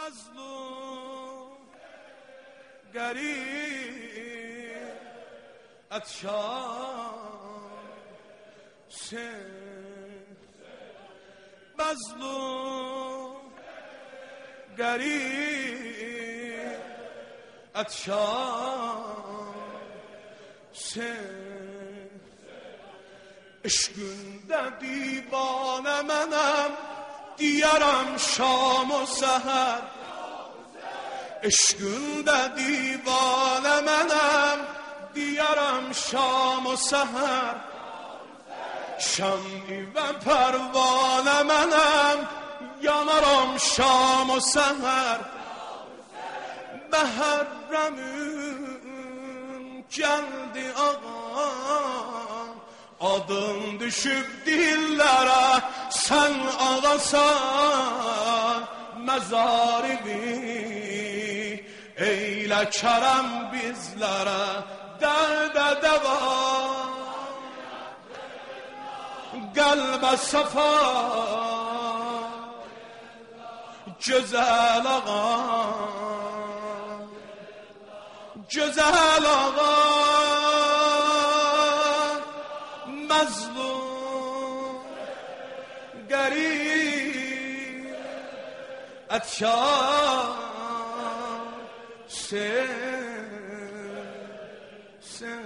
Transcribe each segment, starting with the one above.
مظلوم غریب عطشان مظلوم غریب عطشان عشقında دیوانه منم دیارم شام و سحر عشقında دیوانه منم دیارم شام و سحر شمعی و پروانه منم yanarım şam o seher Behərrəmim geldi ağam Adın düşüp dillere sen ağasan Mezarimi eyle kerem bizlere Derde deva Qalbə safa Güzel ağa Güzel ağa Mazlum Garip Atşan Sen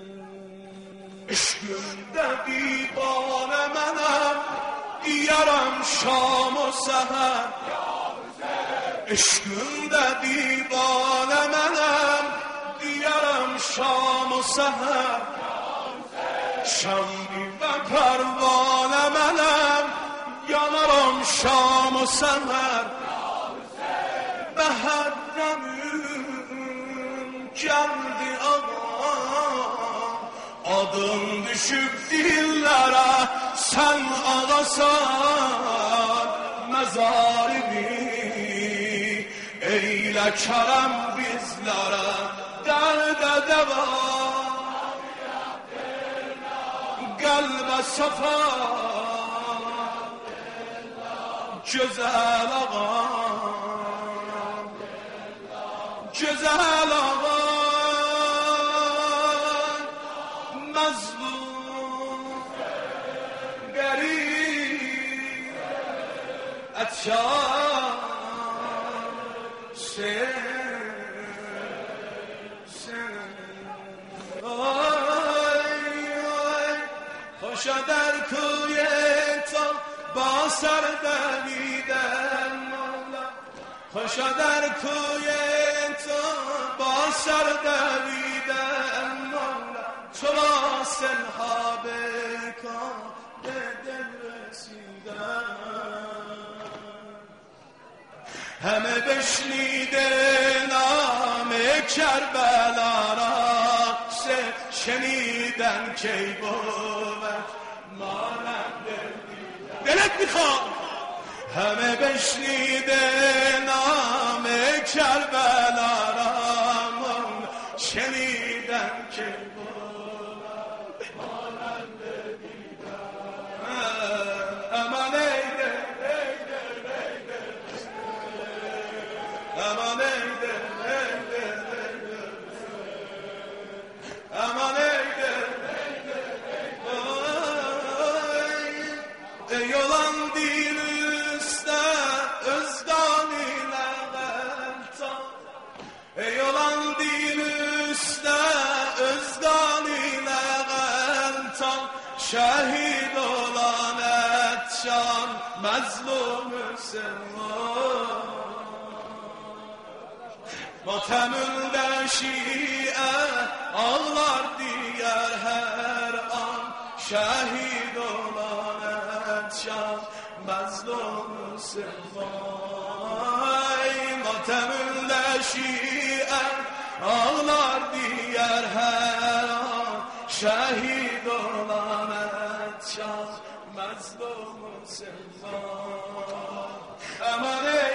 Eşkimde divane menem Yaram şam o seher Eşkimde divane menem Yaram şam o seher Şambi ve pervane menem Yanarım şam o seher Behərrəmim geldi ağam Adın düşüp dillere sen ağasan Mezarimi eyle kerem bizlere Derde deva Qalbə safa Güzel ağa Güzel ağa Mazlum Garip Atşan خوشا در کوی تو با سر دویدن مولا خوشا در کوی تو با سر دویدن مولا چرا سلها بکن به دل رسیدن همه بشنیده نام کربلا را شنیدن کی بود مانند دلت میخواد همه بشنیده نام کربلا را شنیدن کی بود مانند امان ایده امان ایده امان ایده ey olan dil üstə özdanine qəltan ey olan dil üstə özdanine qəltan şəhid olan ətşan məzlum Müslüman Matemündə şiə ağlar diyər hər an şəhid olan ətşan məzlum Müslüman Matemündə şiə ağlar diyər hər an şəhid olan ətşan məzlum Müslüman Əman ey